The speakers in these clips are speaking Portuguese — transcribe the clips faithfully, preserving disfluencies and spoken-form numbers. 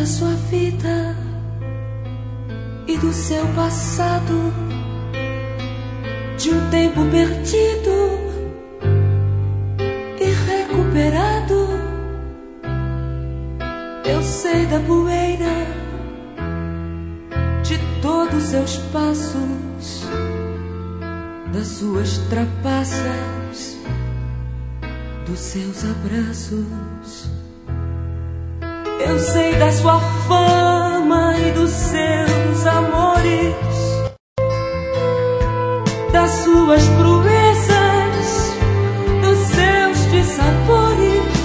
da sua vida e do seu passado, de um tempo perdido e recuperado. Eu sei da poeira de todos os seus passos, das suas trapaças, dos seus abraços. Eu sei da sua fama e dos seus amores, das suas proezas, dos seus dissabores,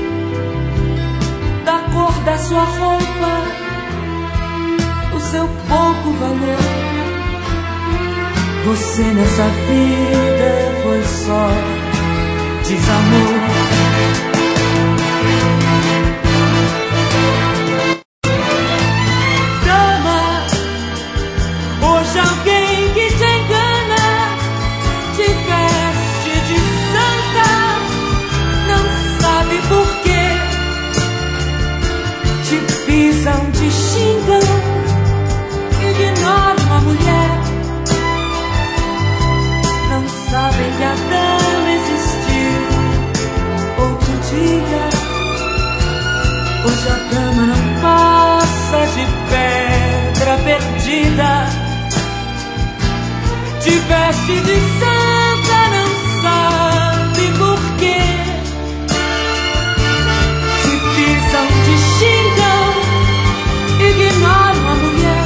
da cor da sua roupa, o seu pouco valor. Você nessa vida foi só desamor. Dama, hoje alguém que te engana, te veste de santa, não sabe por quê. Te pisam, te xingam, ignoram uma mulher. Não sabem que a dama existiu outro dia. Hoje a dama não passa de pedra perdida. Te veste de santa, não sabe por quê. Te pisam, te xingam, ignoram a mulher.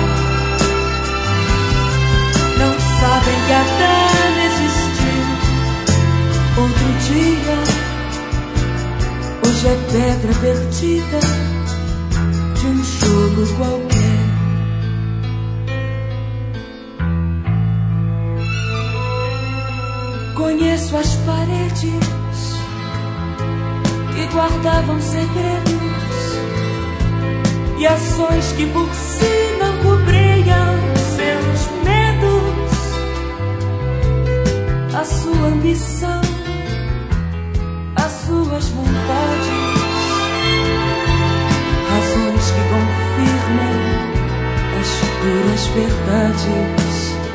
Não sabem que a dama existiu outro dia. Hoje é pedra perdida de um jogo qualquer. Conheço as paredes que guardavam segredos e ações que por si não cobriam seus medos, a sua ambição, as suas vontades, razões que confirmam as duras verdades.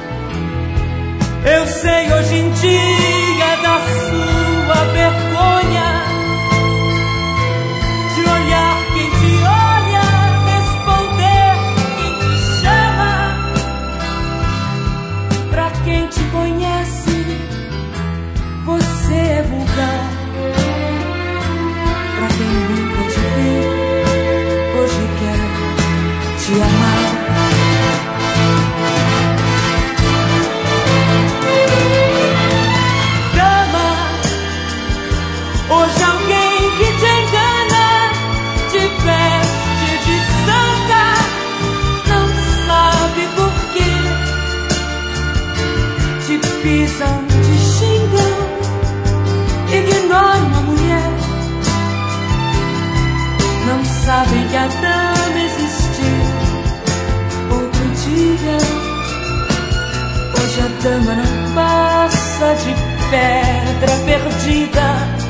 Eu sei hoje em dia da sua vergonha, de olhar quem te olha, responder quem te chama. Pra quem te conhece, você é vulgar. Pra quem nunca te viu, hoje quer te amar. Hoje alguém que te engana, te veste de santa, não sabe por quê. Te pisam, te xingam, ignoram a mulher. Não sabem que a dama existiu outro dia. Hoje a dama não passa de pedra perdida.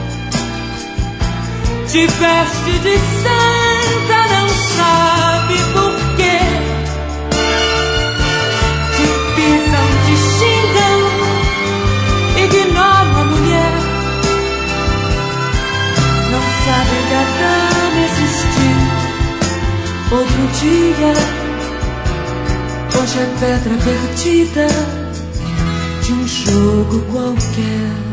Te veste de santa, não sabe por quê. Te pisam, te xingam, ignoram a mulher. Não sabem que a dama existiu outro dia. Hoje é pedra perdida de um jogo qualquer.